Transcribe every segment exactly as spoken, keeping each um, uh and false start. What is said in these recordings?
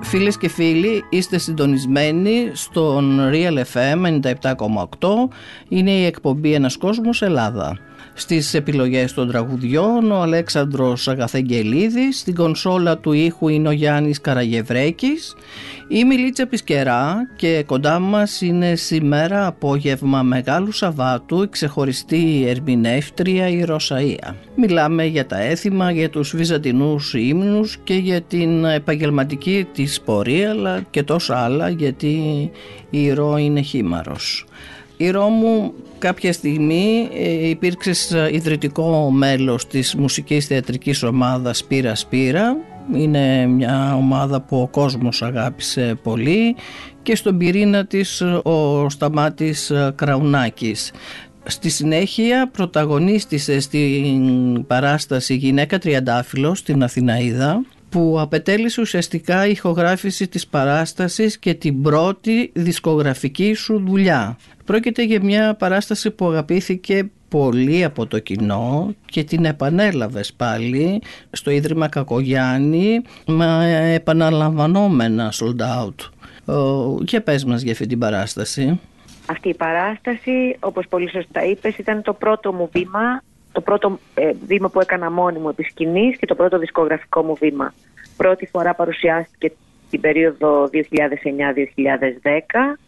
Φίλες και φίλοι, είστε συντονισμένοι στον Real εφ εμ ενενήντα επτά κόμμα οκτώ. Είναι η εκπομπή Ένας Κόσμος Ελλάδα. Στις επιλογές των τραγουδιών ο Αλέξανδρος Αγαθεγγελίδης, στην κονσόλα του ήχου είναι ο Γιάννης Καραγευρέκης, η Μιλίτσα Πισκερά και κοντά μας είναι σήμερα απόγευμα Μεγάλου Σαββάτου η ξεχωριστή ερμηνεύτρια η Ροζαΐα. Μιλάμε για τα έθιμα, για τους βυζαντινούς ύμνους και για την επαγγελματική της πορεία, αλλά και τόσα άλλα, γιατί η Ρο είναι χήμαρος. Η Ρο μου, κάποια στιγμή ε, υπήρξες ιδρυτικό μέλος της μουσικής θεατρικής ομάδας Σπύρα Σπύρα. Είναι μια ομάδα που ο κόσμος αγάπησε πολύ και στον πυρήνα της ο Σταμάτης Κραουνάκης. Στη συνέχεια πρωταγωνίστησε στην παράσταση Γυναίκα Τριαντάφυλλος στην Αθηναΐδα, που απετέλεσε ουσιαστικά η ηχογράφηση της παράστασης και την πρώτη δισκογραφική σου δουλειά. Πρόκειται για μια παράσταση που αγαπήθηκε πολύ από το κοινό και την επανέλαβες πάλι στο Ίδρυμα Κακογιάννη με επαναλαμβανόμενα sold out. Και πες μας για αυτή την παράσταση. Αυτή η παράσταση, όπως πολύ σωστά είπες, ήταν το πρώτο μου βήμα, το πρώτο ε, βήμα που έκανα μόνη μου επί σκηνής και το πρώτο δισκογραφικό μου βήμα. Πρώτη φορά παρουσιάστηκε την περίοδο δύο χιλιάδες εννιά δύο χιλιάδες δέκα.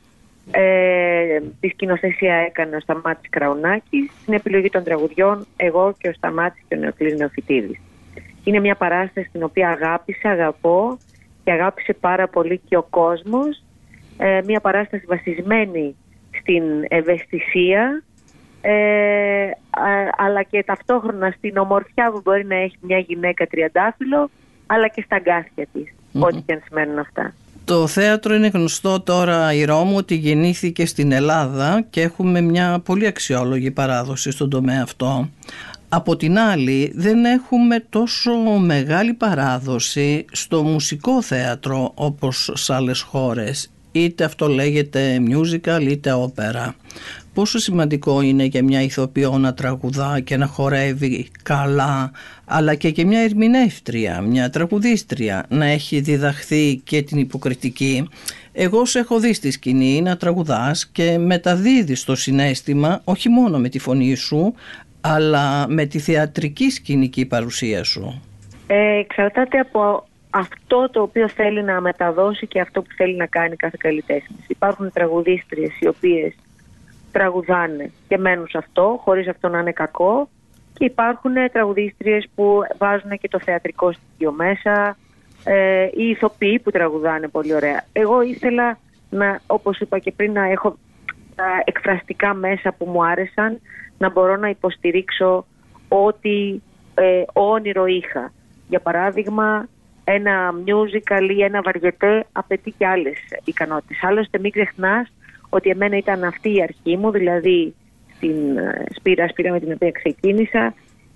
Ε, τη σκηνοθεσία έκανε ο Σταμάτης Κραουνάκης, στην επιλογή των τραγουδιών εγώ και ο Σταμάτης και ο Νεοκλής Νεοφυτίδης. Είναι μια παράσταση την οποία αγάπησα, αγαπώ και αγάπησε πάρα πολύ και ο κόσμος. Ε, μια παράσταση βασισμένη στην ευαισθησία, ε, α, αλλά και ταυτόχρονα στην ομορφιά που μπορεί να έχει μια γυναίκα τριαντάφυλλο, αλλά και στα αγκάθια της, mm-hmm. ό,τι και αν σημαίνουν αυτά. Το θέατρο είναι γνωστό τώρα, η Ρώμου, ότι γεννήθηκε στην Ελλάδα και έχουμε μια πολύ αξιόλογη παράδοση στον τομέα αυτό. Από την άλλη δεν έχουμε τόσο μεγάλη παράδοση στο μουσικό θέατρο όπως σε άλλες χώρες. Είτε αυτό λέγεται musical είτε όπερα. Πόσο σημαντικό είναι για μια ηθοποιό να τραγουδά και να χορεύει καλά, αλλά και για μια ερμηνεύτρια, μια τραγουδίστρια να έχει διδαχθεί και την υποκριτική. Εγώ σε έχω δει στη σκηνή να τραγουδάς και μεταδίδεις το συναίσθημα όχι μόνο με τη φωνή σου, αλλά με τη θεατρική σκηνική παρουσία σου. Ε, εξαρτάται από αυτό το οποίο θέλει να μεταδώσει και αυτό που θέλει να κάνει κάθε καλλιτέχνης. Υπάρχουν τραγουδίστριες οι οποίες τραγουδάνε και μένουν σε αυτό, χωρίς αυτό να είναι κακό, και υπάρχουν τραγουδίστριες που βάζουν και το θεατρικό στοιχείο μέσα, ε, οι ηθοποιοί που τραγουδάνε πολύ ωραία. Εγώ ήθελα να, όπως είπα και πριν, να έχω τα εκφραστικά μέσα που μου άρεσαν, να μπορώ να υποστηρίξω ό,τι ε, όνειρο είχα. Για παράδειγμα, ένα musical ή ένα βαριετέ απαιτεί και άλλες ικανότητες. Άλλωστε μην ξεχνάς ότι εμένα ήταν αυτή η αρχή μου, δηλαδή στην Σπύρα Σπύρα με την οποία ξεκίνησα,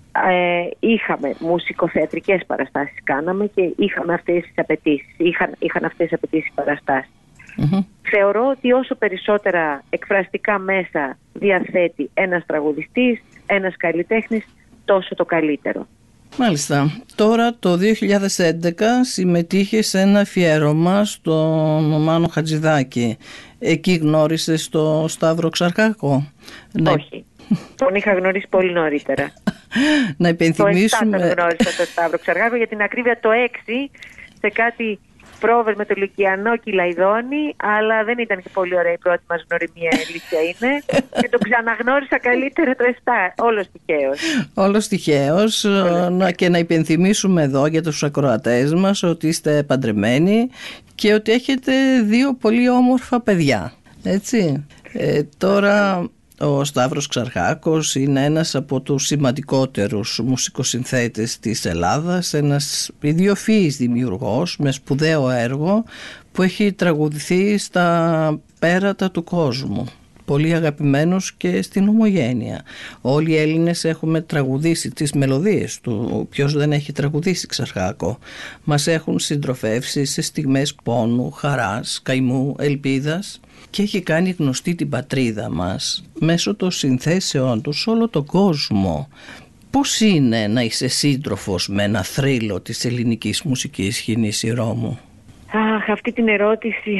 ε, είχαμε μουσικοθεατρικές παραστάσεις κάναμε και είχαμε αυτές τις απαιτήσεις, είχαν, είχαν αυτές τις απαιτήσεις παραστάσεις. Mm-hmm. Θεωρώ ότι όσο περισσότερα εκφραστικά μέσα διαθέτει ένας τραγουδιστής, ένας καλλιτέχνης, τόσο το καλύτερο. Μάλιστα. Τώρα το δύο χιλιάδες έντεκα συμμετείχε σε ένα αφιέρωμα στον Μάνο Χατζηδάκη. Εκεί γνώρισες το Σταύρο Ξαρχάκο? Όχι. Τον είχα γνωρίσει πολύ νωρίτερα. Να υπενθυμίσουμε... Το επτά τον γνώρισα το Σταύρο Ξαρχάκο, για την ακρίβεια το έξι, σε κάτι πρόβες με το Λυκειανό Κυλαϊδόνη, αλλά δεν ήταν και πολύ ωραία η πρώτη μας γνωριμία, αλήθεια είναι. Και το ξαναγνώρισα καλύτερα το επτά, όλος τυχαίως. Όλος τυχαίως. Και να υπενθυμίσουμε εδώ για τους ακροατές μας ότι είστε παντρεμένοι και ότι έχετε δύο πολύ όμορφα παιδιά, έτσι. Ε, τώρα... Ο Σταύρος Ξαρχάκος είναι ένας από τους σημαντικότερους μουσικοσυνθέτες της Ελλάδας, ένας ιδιοφυής δημιουργός με σπουδαίο έργο που έχει τραγουδηθεί στα πέρατα του κόσμου. Πολύ αγαπημένος και στην ομογένεια. Όλοι οι Έλληνες έχουμε τραγουδήσει τις μελωδίες του. Ποιος δεν έχει τραγουδήσει Ξαρχάκο? Μας έχουν συντροφεύσει σε στιγμές πόνου, χαράς, καημού, ελπίδας και έχει κάνει γνωστή την πατρίδα μας μέσω των συνθέσεων του σε όλο τον κόσμο. Πώς είναι να είσαι σύντροφος με ένα θρύλο της ελληνικής μουσικής σκηνής, η Ρώμου? Αχ, Αχ, αυτή την ερώτηση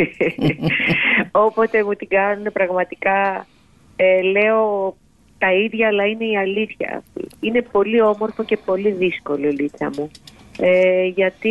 όποτε μου την κάνουν πραγματικά ε, λέω τα ίδια, αλλά είναι η αλήθεια. Είναι πολύ όμορφο και πολύ δύσκολο, Λίτσα μου. Ε, γιατί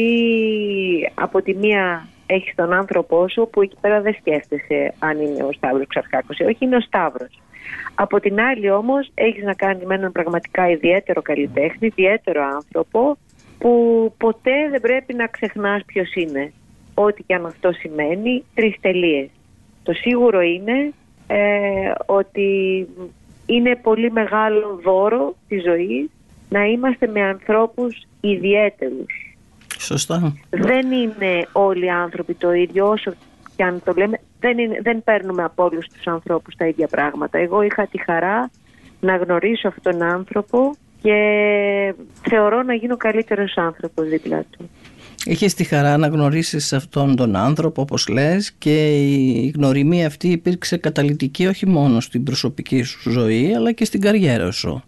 από τη μία έχεις τον άνθρωπό σου που εκεί πέρα δεν σκέφτεσαι αν είναι ο Σταύρος Ξαρχάκος, όχι, είναι ο Σταύρος. Από την άλλη όμως έχεις να κάνεις με έναν πραγματικά ιδιαίτερο καλλιτέχνη, ιδιαίτερο άνθρωπο, που ποτέ δεν πρέπει να ξεχνάς ποιος είναι. Ό,τι και αν αυτό σημαίνει, τρεις τελείες. Το σίγουρο είναι ε, ότι είναι πολύ μεγάλο δώρο της ζωής να είμαστε με ανθρώπους ιδιαίτερους. Σωστά. Δεν είναι όλοι οι άνθρωποι το ίδιο, όσο και αν το λέμε, δεν, είναι, δεν παίρνουμε από όλους τους ανθρώπους τα ίδια πράγματα. Εγώ είχα τη χαρά να γνωρίσω αυτόν τον άνθρωπο και θεωρώ να γίνω καλύτερος άνθρωπος δίπλα του. Είχες τη χαρά να γνωρίσεις αυτόν τον άνθρωπο, όπως λες, και η γνωριμία αυτή υπήρξε καταλυτική όχι μόνο στην προσωπική σου ζωή αλλά και στην καριέρα σου.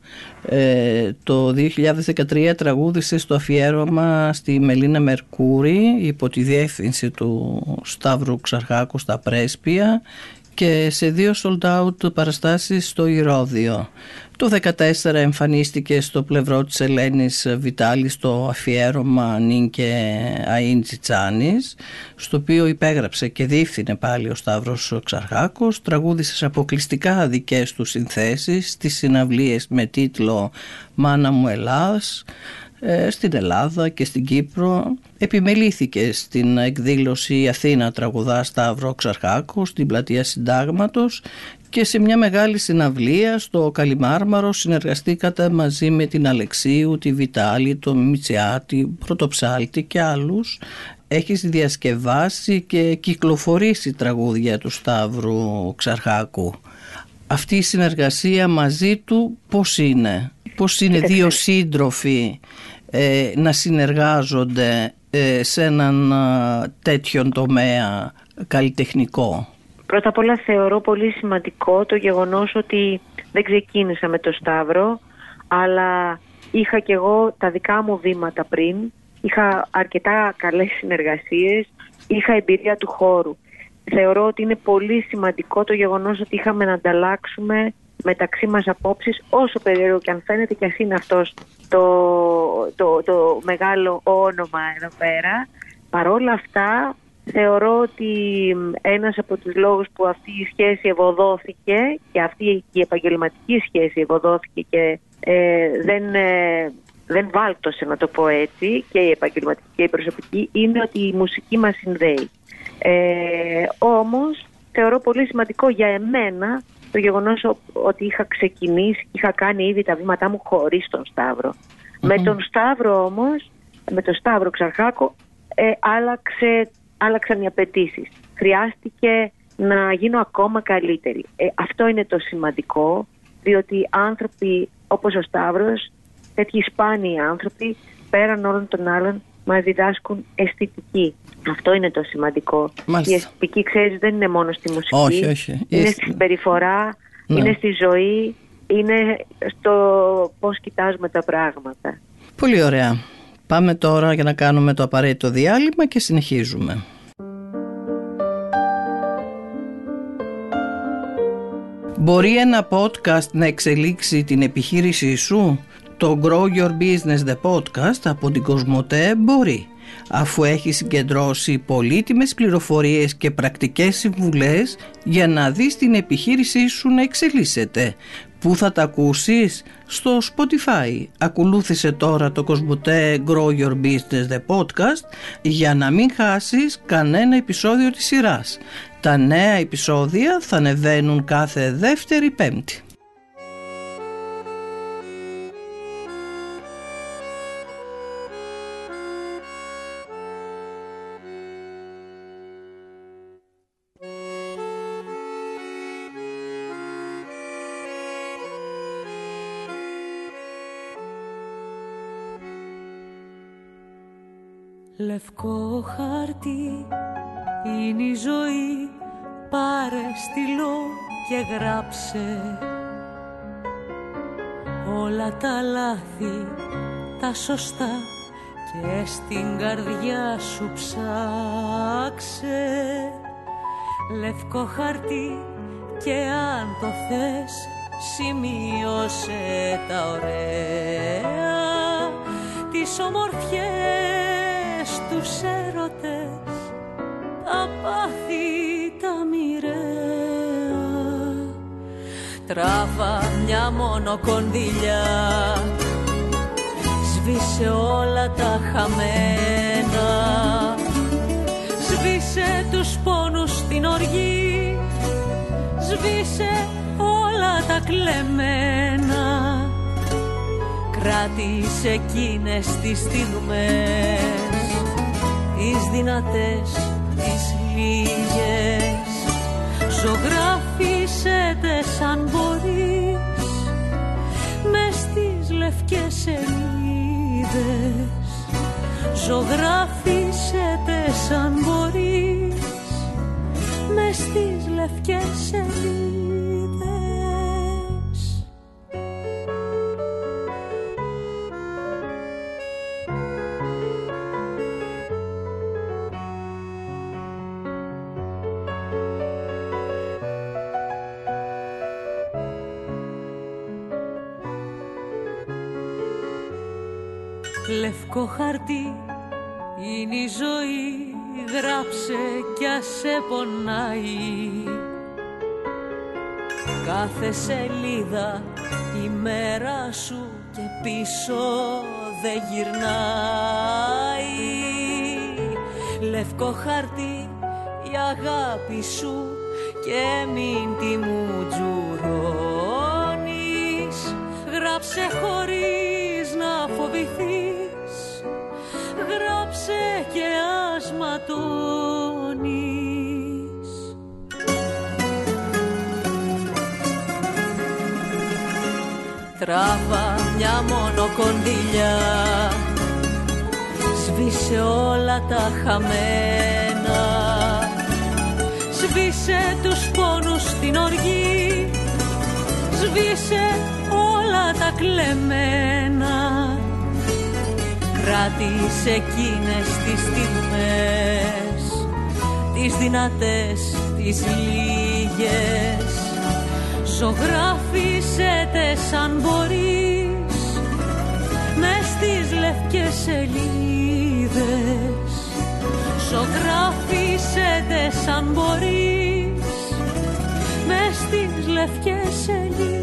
Ε, το δύο χιλιάδες δεκατρία τραγούδησες το αφιέρωμα στη Μελίνα Μερκούρη υπό τη διεύθυνση του Σταύρου Ξαρχάκου στα Πρέσπια και σε δύο sold out παραστάσεις στο Ηρώδειο. Το δύο χιλιάδες δεκατέσσερα εμφανίστηκε στο πλευρό της Ελένης Βιτάλη στο αφιέρωμα Νίνκε Αΐν Τσιτσάνης, στο οποίο υπέγραψε και διεύθυνε πάλι ο Σταύρος Ξαρχάκος. Τραγούδησες αποκλειστικά δικές του συνθέσεις στις συναυλίες με τίτλο «Μάνα μου Ελλάς», στην Ελλάδα και στην Κύπρο. Επιμελήθηκε στην εκδήλωση Αθήνα τραγουδά Σταύρο Ξαρχάκου στην πλατεία Συντάγματος και σε μια μεγάλη συναυλία στο Καλιμάρμαρο συνεργαστήκατε μαζί με την Αλεξίου, τη Βιτάλη, τον Μητσιάτη, Πρωτοψάλτη και άλλους. Έχεις διασκευάσει και κυκλοφορήσει τραγούδια του Σταύρου Ξαρχάκου. Αυτή η συνεργασία μαζί του πώς είναι? Πώς είναι δύο σύντροφοι ε, να συνεργάζονται ε, σε έναν ε, τέτοιον τομέα καλλιτεχνικό? Πρώτα απ' όλα θεωρώ πολύ σημαντικό το γεγονός ότι δεν ξεκίνησα με το Σταύρο, αλλά είχα κι εγώ τα δικά μου βήματα πριν, είχα αρκετά καλές συνεργασίες, είχα εμπειρία του χώρου. Θεωρώ ότι είναι πολύ σημαντικό το γεγονός ότι είχαμε να ανταλλάξουμε μεταξύ μας απόψεις, όσο περίεργο και αν φαίνεται, και ας είναι αυτός το, το, το μεγάλο όνομα εδώ πέρα. Παρόλα αυτά θεωρώ ότι ένας από τους λόγους που αυτή η σχέση ευωδόθηκε και αυτή η επαγγελματική σχέση ευωδόθηκε και ε, δεν, ε, δεν βάλτωσε, να το πω έτσι, και η επαγγελματική και η προσωπική, είναι ότι η μουσική μας συνδέει. Ε, όμως θεωρώ πολύ σημαντικό για εμένα το γεγονός ότι είχα ξεκινήσει, είχα κάνει ήδη τα βήματά μου χωρίς τον Σταύρο. Mm-hmm. Με τον Σταύρο όμως, με τον Σταύρο Ξαρχάκο, ε, άλλαξε, άλλαξαν οι απαιτήσεις. Χρειάστηκε να γίνω ακόμα καλύτερη. Ε, αυτό είναι το σημαντικό, διότι άνθρωποι όπως ο Σταύρος, τέτοιοι σπάνιοι άνθρωποι, πέραν όλων των άλλων, μας διδάσκουν αισθητική. Αυτό είναι το σημαντικό. Μάλιστα. Η αισθητική, ξέρεις, δεν είναι μόνο στη μουσική. Όχι, όχι. Είναι στη συμπεριφορά, ναι. Είναι στη ζωή, είναι στο πώς κοιτάζουμε τα πράγματα. Πολύ ωραία. Πάμε τώρα για να κάνουμε το απαραίτητο διάλειμμα και συνεχίζουμε. Μπορεί ένα podcast να εξελίξει την επιχείρησή σου? Το Grow Your Business The Podcast από την Κοσμοτέ μπορεί, αφού έχει συγκεντρώσει πολύτιμες πληροφορίες και πρακτικές συμβουλές για να δεις την επιχείρησή σου να εξελίσσεται. Πού θα τα ακούσεις? Στο Spotify. Ακολούθησε τώρα το Κοσμοτέ Grow Your Business The Podcast για να μην χάσεις κανένα επεισόδιο της σειράς. Τα νέα επεισόδια θα ανεβαίνουν κάθε δεύτερη Πέμπτη. Λευκό χαρτί είναι η ζωή, πάρε στυλό και γράψε όλα τα λάθη, τα σωστά και στην καρδιά σου ψάξε λευκό χαρτί και αν το θες σημείωσε τα ωραία, τις ομορφιές, τους έρωτες, τα πάθη τα μοιραία. Τράβα μια μόνο κονδύλια, σβήσε όλα τα χαμένα, σβήσε τους πόνους στην οργή, σβήσε όλα τα κλεμμένα. Κράτησε εκείνες τις στιγμές, τις δυνατές, τις λίγες. Ζωγράφισε τες αν μπορείς, μες στις λευκές σελίδες. Ζωγράφισε τες αν μπορείς, μες στις λευκές σελίδες. Λευκό χαρτί είναι η ζωή, γράψε κι ας σε πονάει. Κάθε σελίδα η μέρα σου και πίσω δεν γυρνάει. Λευκό χαρτί η αγάπη σου και μην τη μου τζουρώνεις. Γράψε χωρίς να φοβηθείς, γράψε και ας ματώνεις. Τράβα μια μόνο κονδύλια, σβήσε όλα τα χαμένα, σβήσε τους πόνους στην οργή, σβήσε όλα τα κλεμμένα. Κράτησε εκείνες τις στιγμές, τις δυνατές, τις λίγες. Ζωγράφισε τες αν μπορείς, μες στις λευκές σελίδες. Ζωγράφισε τες αν μπορείς, μες στις λευκές σελίδες.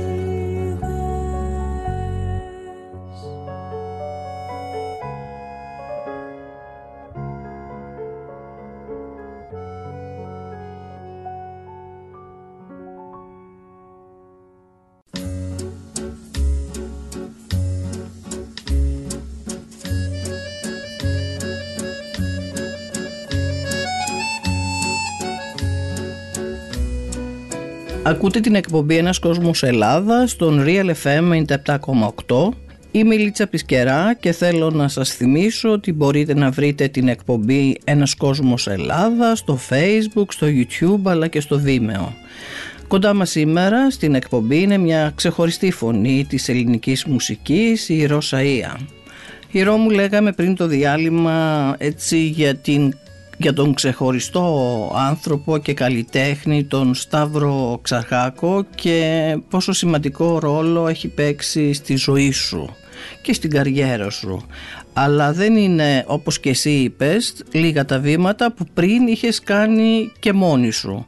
Ακούτε την εκπομπή «Ένας κόσμος Ελλάδα» στον Real εφ εμ ενενήντα επτά κόμμα οκτώ. Είμαι η Λίτσα Πισκερά και θέλω να σας θυμίσω ότι μπορείτε να βρείτε την εκπομπή «Ένας κόσμος Ελλάδα» στο Facebook, στο YouTube αλλά και στο Vimeo. Κοντά μας σήμερα στην εκπομπή είναι μια ξεχωριστή φωνή της ελληνικής μουσικής, η Ρο-Σαΐα. Η Ρο μου λέγαμε πριν το διάλειμμα έτσι για την για τον ξεχωριστό άνθρωπο και καλλιτέχνη τον Σταύρο Ξαρχάκο και πόσο σημαντικό ρόλο έχει παίξει στη ζωή σου και στην καριέρα σου. Αλλά δεν είναι, όπως και εσύ είπες, λίγα τα βήματα που πριν είχες κάνει και μόνη σου.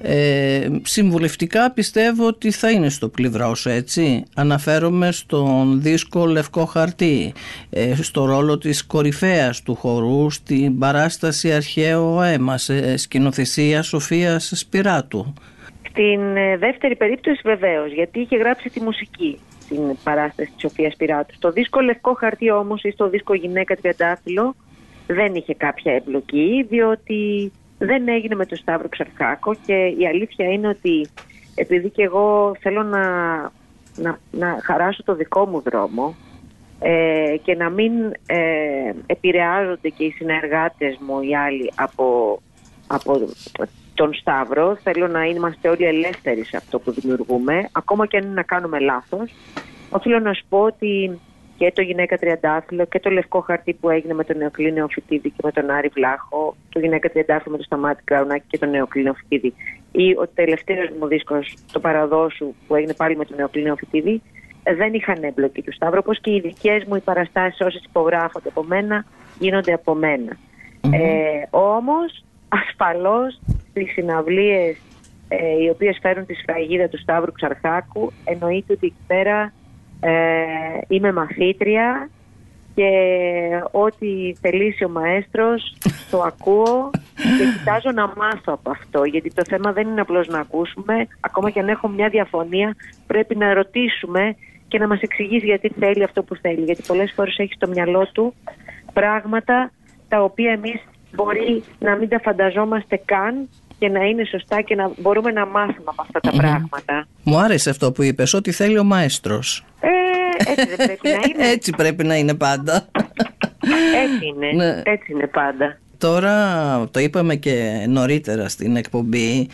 Ε, συμβουλευτικά πιστεύω ότι θα είναι στο πλευρό σου, έτσι. Αναφέρομαι στον δίσκο Λευκό Χαρτί, ε, στο ρόλο της κορυφαίας του χορού στην παράσταση Αρχαίο αίμα, σε σκηνοθεσία Σοφίας Σπυράτου. Στην ε, δεύτερη περίπτωση βεβαίως, γιατί είχε γράψει τη μουσική στην παράσταση της Σοφίας Σπυράτου. Στο δίσκο Λευκό Χαρτί όμως ή στο δίσκο Γυναίκα Τριαντάφυλλο δεν είχε κάποια εμπλοκή, διότι δεν έγινε με τον Σταύρο Ξαρχάκο και η αλήθεια είναι ότι επειδή και εγώ θέλω να, να, να χαράσω το δικό μου δρόμο ε, και να μην ε, επηρεάζονται και οι συνεργάτες μου οι άλλοι από, από τον Σταύρο, θέλω να είμαστε όλοι ελεύθεροι σε αυτό που δημιουργούμε, ακόμα και αν είναι να κάνουμε λάθος. Οφείλω να σου πω ότι και το Γυναίκα Τριαντάφυλλο και το Λευκό Χαρτί που έγινε με τον Νεοκλήνιο Φοιτίδη και με τον Άρη Βλάχο, το Γυναίκα Τριαντάφυλλο με τον Σταμάτη Κραουνάκη και τον Νεοκλήνιο Φοιτίδη, ή ο τελευταίος μου δίσκος, το Παραδόσου, που έγινε πάλι με τον Νεοκλήνιο Φοιτίδη, δεν είχαν εμπλοκή του Σταύρου, όπως και οι δικές μου οι παραστάσεις, όσες υπογράφονται από μένα, γίνονται από μένα. Mm-hmm. Ε, όμως, ασφαλώς, στις συναυλίες ε, οι οποίες φέρουν τη σφραγίδα του Σταύρου Ξαρχάκου, εννοείται ότι εκεί πέρα ε, είμαι μαθήτρια και ό,τι θελήσει ο μαέστρος το ακούω και κοιτάζω να μάθω από αυτό, γιατί το θέμα δεν είναι απλώς να ακούσουμε, ακόμα και αν έχω μια διαφωνία πρέπει να ρωτήσουμε και να μας εξηγήσει γιατί θέλει αυτό που θέλει, γιατί πολλές φορές έχει στο μυαλό του πράγματα τα οποία εμείς μπορεί να μην τα φανταζόμαστε καν και να είναι σωστά και να μπορούμε να μάθουμε από αυτά τα mm-hmm. πράγματα. Μου άρεσε αυτό που είπες, ότι θέλει ο μαέστρος. Ε, έτσι δεν πρέπει να είναι. Έτσι πρέπει να είναι πάντα. Έτσι είναι, ναι. Έτσι είναι πάντα. Τώρα το είπαμε και νωρίτερα στην εκπομπή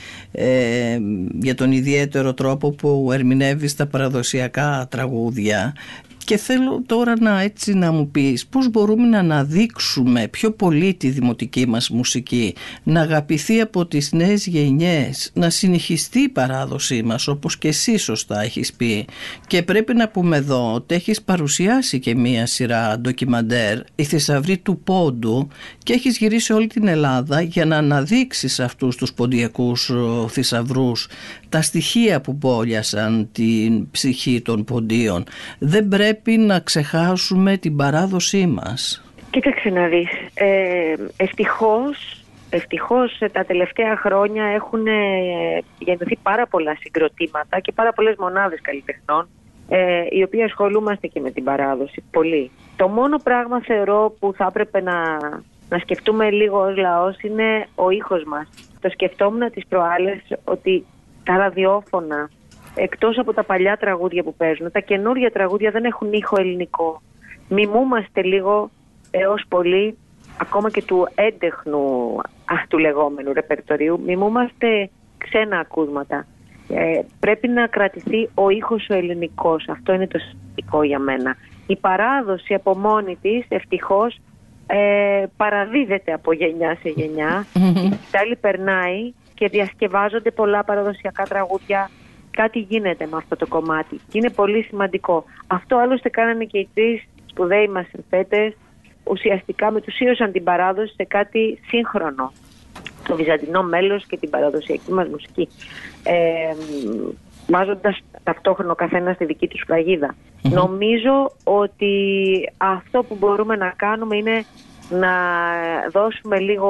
ε, για τον ιδιαίτερο τρόπο που ερμηνεύεις τα παραδοσιακά τραγούδια. Και θέλω τώρα να, έτσι, να μου πεις πώς μπορούμε να αναδείξουμε πιο πολύ τη δημοτική μας μουσική, να αγαπηθεί από τις νέες γενιές, να συνεχιστεί η παράδοσή μας, όπως και εσύ σωστά έχεις πει. Και πρέπει να πούμε εδώ ότι έχεις παρουσιάσει και μία σειρά ντοκιμαντέρ, «Η Θησαυρή του Πόντου», και έχεις γυρίσει όλη την Ελλάδα για να αναδείξεις αυτούς τους ποντιακούς θησαυρούς, τα στοιχεία που πόλιασαν την ψυχή των ποντίων. Δεν πρέπει να ξεχάσουμε την παράδοσή μας. Κοίταξε να δεις, ε, ευτυχώς, ευτυχώς τα τελευταία χρόνια έχουν γεννηθεί πάρα πολλά συγκροτήματα και πάρα πολλές μονάδες καλλιτεχνών, ε, οι οποίοι ασχολούμαστε και με την παράδοση πολύ. Το μόνο πράγμα θεωρώ που θα έπρεπε να, να σκεφτούμε λίγο ως λαός είναι ο ήχος μας. Το σκεφτόμουν τις προάλλες ότι τα ραδιόφωνα, εκτός από τα παλιά τραγούδια που παίζουν, τα καινούργια τραγούδια δεν έχουν ήχο ελληνικό. Μιμούμαστε λίγο έως πολύ, ακόμα και του έντεχνου α, του λεγόμενου ρεπερτορίου, μιμούμαστε ξένα ακούσματα. Ε, πρέπει να κρατηθεί ο ήχος ο ελληνικός. Αυτό είναι το σημαντικό για μένα. Η παράδοση από μόνη της, ευτυχώς, ε, παραδίδεται από γενιά σε γενιά. Η σκητάλη περνάει και διασκευάζονται πολλά παραδοσιακά τραγούδια. Κάτι γίνεται με αυτό το κομμάτι και είναι πολύ σημαντικό. Αυτό άλλωστε κάνανε και οι τρεις σπουδαίοι μας συνθέτες, ουσιαστικά μετουσίωσαν την παράδοση σε κάτι σύγχρονο, το βυζαντινό μέλος και την παραδοσιακή μας μουσική, ε, βάζοντας ταυτόχρονα ο καθένας τη δική του σφραγίδα. Mm-hmm. Νομίζω ότι αυτό που μπορούμε να κάνουμε είναι να δώσουμε λίγο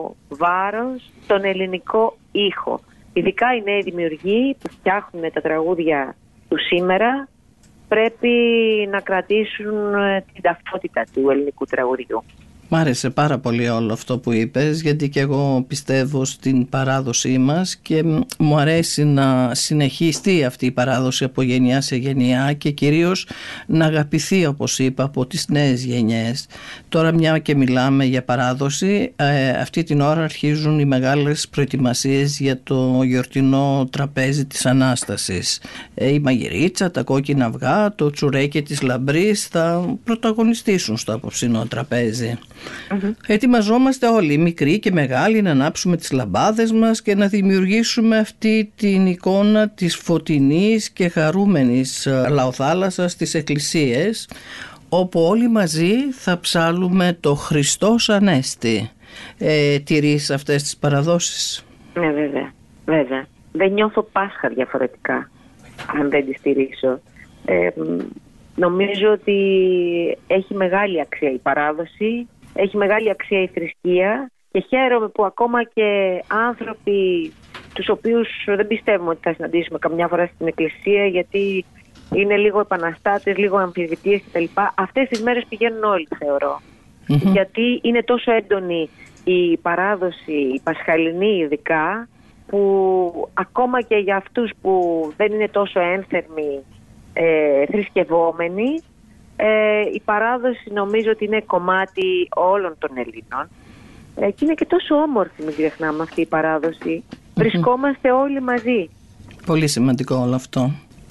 βάρος στον ελληνικό ήχο. Ειδικά οι νέοι δημιουργοί που φτιάχνουν τα τραγούδια του σήμερα πρέπει να κρατήσουν την ταυτότητα του ελληνικού τραγουδιού. Μ' άρεσε πάρα πολύ όλο αυτό που είπες, γιατί και εγώ πιστεύω στην παράδοσή μας και μου αρέσει να συνεχιστεί αυτή η παράδοση από γενιά σε γενιά και κυρίως να αγαπηθεί, όπως είπα, από τις νέες γενιές. Τώρα μια και μιλάμε για παράδοση, ε, αυτή την ώρα αρχίζουν οι μεγάλες προετοιμασίες για το γιορτινό τραπέζι της Ανάστασης. Ε, η μαγειρίτσα, τα κόκκινα αυγά, το τσουρέκι της λαμπρής θα πρωταγωνιστήσουν στο απόψινό τραπέζι. Mm-hmm. Ετοιμαζόμαστε όλοι, μικροί και μεγάλοι, να ανάψουμε τις λαμπάδες μας και να δημιουργήσουμε αυτή την εικόνα της φωτεινής και χαρούμενης λαοθάλασσας στις εκκλησίες, όπου όλοι μαζί θα ψάλουμε το Χριστός Ανέστη. Ε, τηρείς αυτές τις παραδόσεις? Ναι, βέβαια, βέβαια. Δεν νιώθω Πάσχα διαφορετικά αν δεν τις τηρήσω. Ε, νομίζω ότι έχει μεγάλη αξία η παράδοση, έχει μεγάλη αξία η θρησκεία και χαίρομαι που ακόμα και άνθρωποι τους οποίους δεν πιστεύουμε ότι θα συναντήσουμε καμιά φορά στην εκκλησία, γιατί είναι λίγο επαναστάτες, λίγο αμφισβητείες κτλ. Αυτές τις μέρες πηγαίνουν όλοι, θεωρώ. Mm-hmm. Γιατί είναι τόσο έντονη η παράδοση, η πασχαλινή ειδικά, που ακόμα και για αυτούς που δεν είναι τόσο ένθερμοι ε, θρησκευόμενοι, ε, η παράδοση νομίζω ότι είναι κομμάτι όλων των Ελλήνων ε, και είναι και τόσο όμορφη, μην ξεχνάμε, αυτή η παράδοση. Mm-hmm. Βρισκόμαστε όλοι μαζί. Πολύ σημαντικό όλο αυτό.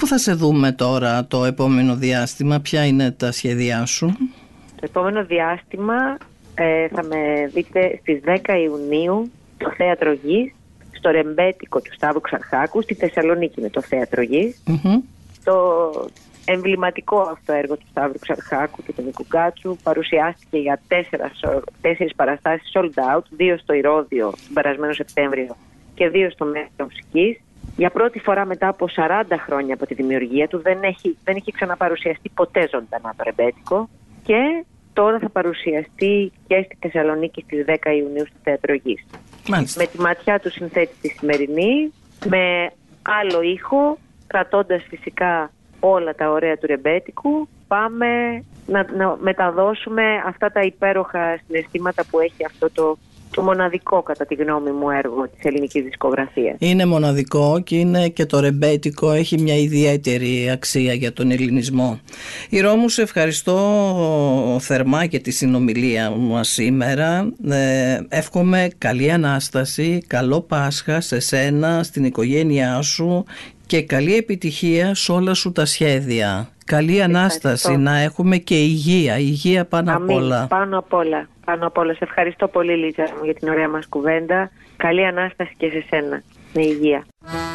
Πού θα σε δούμε τώρα το επόμενο διάστημα, ποια είναι τα σχέδιά σου? Το επόμενο διάστημα ε, θα με δείτε στις δέκα Ιουνίου στο Θέατρο Γης, στο Ρεμπέτικο του Σταύρου Ξαρχάκου, στη Θεσσαλονίκη είναι το Θέατρο Γης. Mm-hmm. Το εμβληματικό αυτό έργο του Σταύρου Ξαρχάκου και του Νίκου Γκάτσου παρουσιάστηκε για τέσσερα, τέσσερις παραστάσεις sold out, δύο στο Ηρώδειο τον περασμένο Σεπτέμβριο και δύο στο Μέγαρο Μουσικής. Για πρώτη φορά μετά από σαράντα χρόνια από τη δημιουργία του δεν έχει, δεν έχει ξαναπαρουσιαστεί ποτέ ζωντανά το Ρεμπέτικο και τώρα θα παρουσιαστεί και στη Θεσσαλονίκη στις δέκα Ιουνίου στο Θέατρο Γης. Με τη ματιά του συνθέτη τη σημερινή, με άλλο ήχο, κρατώντας φυσικά όλα τα ωραία του Ρεμπέτικου, πάμε να, να μεταδώσουμε αυτά τα υπέροχα συναισθήματα που έχει αυτό το, το μοναδικό, κατά τη γνώμη μου, έργο της ελληνικής δισκογραφίας. Είναι μοναδικό και είναι και το Ρεμπέτικο έχει μια ιδιαίτερη αξία για τον ελληνισμό. Η Ρώμου, σε ευχαριστώ θερμά για τη συνομιλία μας σήμερα. Ε, εύχομαι καλή Ανάσταση, καλό Πάσχα σε σένα, στην οικογένειά σου και καλή επιτυχία σε όλα σου τα σχέδια. Καλή Ανάσταση, να έχουμε και υγεία, υγεία πάνω απ' όλα. Πάνω απ' όλα, πάνω απ' όλα. Σε ευχαριστώ πολύ, Λίτσα μου, για την ωραία μας κουβέντα. Καλή Ανάσταση και σε σένα, με υγεία.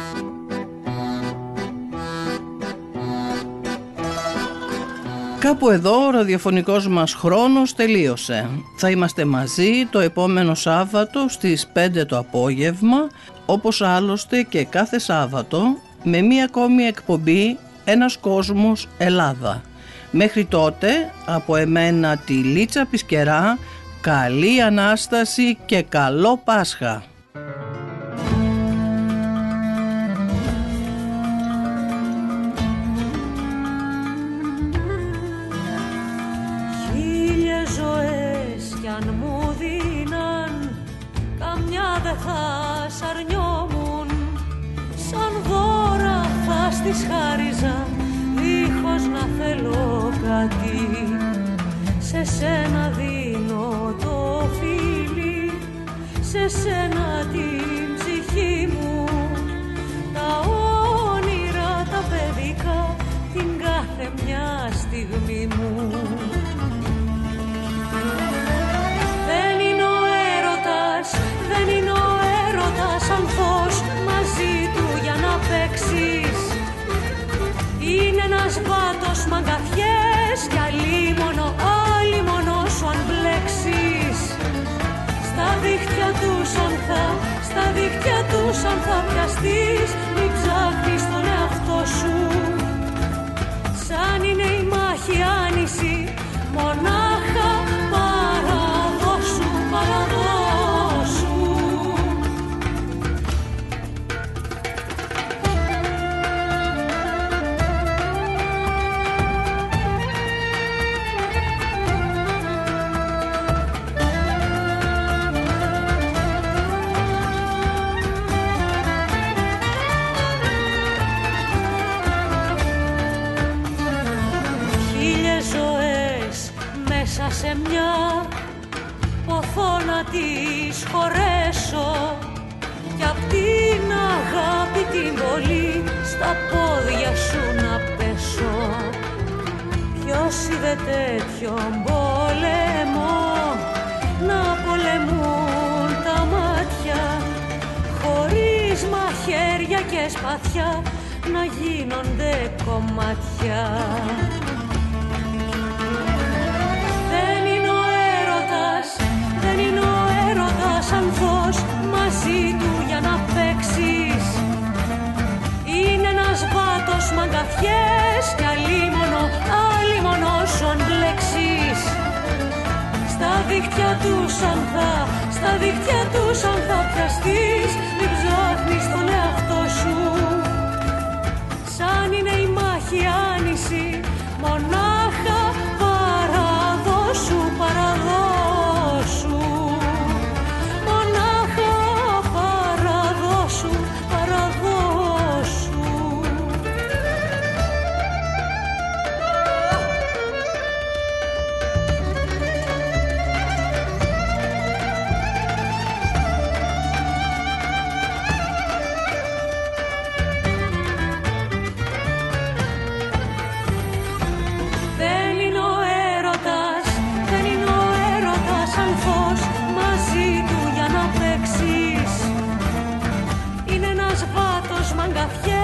Κάπου εδώ ο ραδιοφωνικός μας χρόνος τελείωσε. Θα είμαστε μαζί το επόμενο Σάββατο στις πέντε το απόγευμα, όπως άλλωστε και κάθε Σάββατο, με μία ακόμη εκπομπή «Ένας κόσμος Ελλάδα». Μέχρι τότε, από εμένα τη Λίτσα Πισκερά, καλή Ανάσταση και καλό Πάσχα. Χίλιες ζωές κι αν μου δίναν, καμιά δε θα σ' αρνιόμουν. Σαν δώρα θα στις χάριζα, δίχως να θέλω κάτι. Σε σένα δίνω το φίλι, σε σένα την ψυχή μου. Τα όνειρα τα παιδικά, την κάθε μια στιγμή μου. Δεν είναι ο έρωτας, δεν είναι ο έρωτας ανθός μαζί του για να παίξεις. Είναι ένας βάτος μαγκαθιές κι αλίμονο, αλίμονο σου αν μπλέξεις. Στα δίχτυα τους αν θα, στα δίχτυα τους αν θα πιαστείς, μην ψάχνεις τον εαυτό σου. Σαν είναι η μάχη άνηση, μονάχα παραδώσου, παραδώσου. Σε μια ποθώ να τις χωρέσω κι απ' την αγάπη την πολύ στα πόδια σου να πέσω. Ποιος είδε τέτοιον πόλεμο να πολεμούν τα μάτια, χωρίς μαχαίρια και σπαθιά να γίνονται κομμάτια. Δεν είναι ο έρωτας ανθός μαζί του για να παίξεις. Είναι ένας βάτος μαγκαθιές κι αλίμονο, αλίμονο σου αν μπλέξεις. Στα δίχτυα τους αν θα, στα δίχτυα τους αν θα πιαστείς, μην ψάχνεις τον εαυτό σου. Σαν είναι η μάχη άνηση, μονάχα παραδώσου, παραδώσου. καφιέ